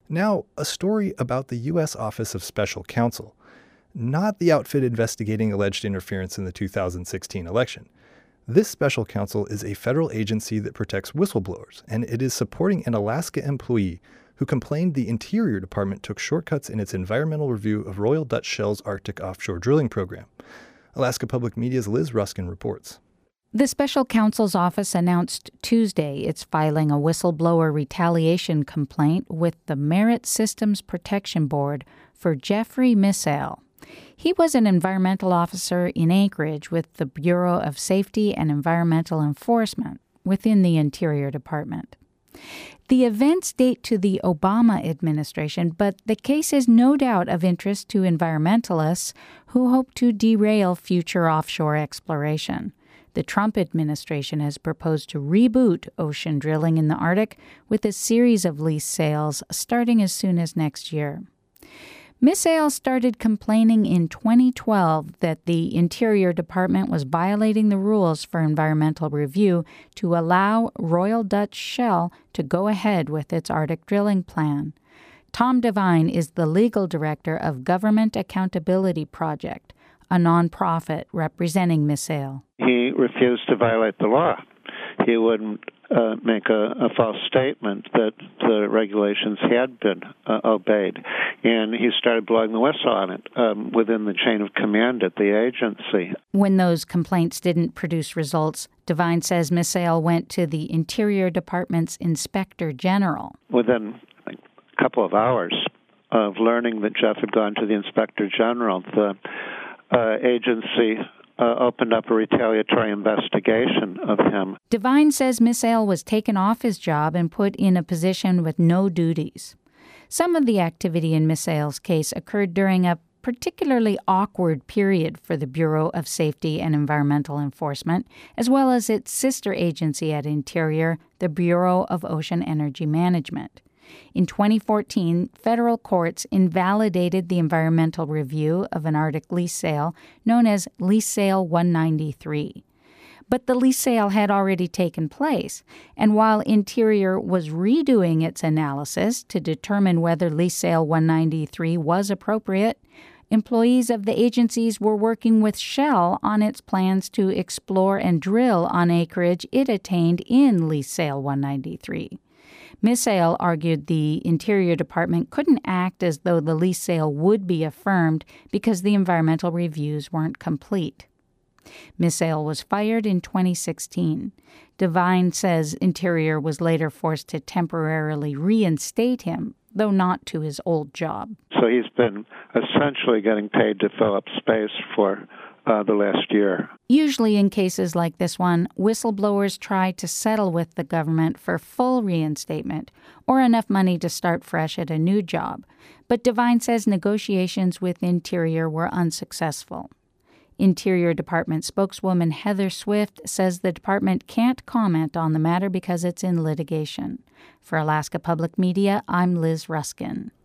Now, a story about the U.S. Office of Special Counsel, not the outfit investigating alleged interference in the 2016 election. This special counsel is a federal agency that protects whistleblowers, and it is supporting an Alaska employee who complained the Interior Department took shortcuts in its environmental review of Royal Dutch Shell's Arctic offshore drilling program. Alaska Public Media's Liz Ruskin reports. The special counsel's office announced Tuesday it's filing a whistleblower retaliation complaint with the Merit Systems Protection Board for Jeffrey Missale. He was an environmental officer in Anchorage with the Bureau of Safety and Environmental Enforcement within the Interior Department. The events date to the Obama administration, but the case is no doubt of interest to environmentalists who hope to derail future offshore exploration. The Trump administration has proposed to reboot ocean drilling in the Arctic with a series of lease sales starting as soon as next year. Missale started complaining in 2012 that the Interior Department was violating the rules for environmental review to allow Royal Dutch Shell to go ahead with its Arctic drilling plan. Tom Devine is the legal director of Government Accountability Project, a nonprofit representing Missale. He refused to violate the law. He wouldn't make a false statement that the regulations had been obeyed. And he started blowing the whistle on it within the chain of command at the agency. When those complaints didn't produce results, Devine says Missale went to the Interior Department's Inspector General. Within a couple of hours of learning that Jeff had gone to the Inspector General, the agency opened up a retaliatory investigation of him. Devine says Missale was taken off his job and put in a position with no duties. Some of the activity in Missale's case occurred during a particularly awkward period for the Bureau of Safety and Environmental Enforcement, as well as its sister agency at Interior, the Bureau of Ocean Energy Management. In 2014, federal courts invalidated the environmental review of an Arctic lease sale known as Lease Sale 193. But the lease sale had already taken place, and while Interior was redoing its analysis to determine whether Lease Sale 193 was appropriate, employees of the agencies were working with Shell on its plans to explore and drill on acreage it attained in Lease Sale 193. Missale argued the Interior Department couldn't act as though the lease sale would be affirmed because the environmental reviews weren't complete. Missale was fired in 2016. Devine says Interior was later forced to temporarily reinstate him, though not to his old job. So he's been essentially getting paid to fill up space for the last year. Usually in cases like this one, whistleblowers try to settle with the government for full reinstatement or enough money to start fresh at a new job. But Devine says negotiations with Interior were unsuccessful. Interior Department spokeswoman Heather Swift says the department can't comment on the matter because it's in litigation. For Alaska Public Media, I'm Liz Ruskin.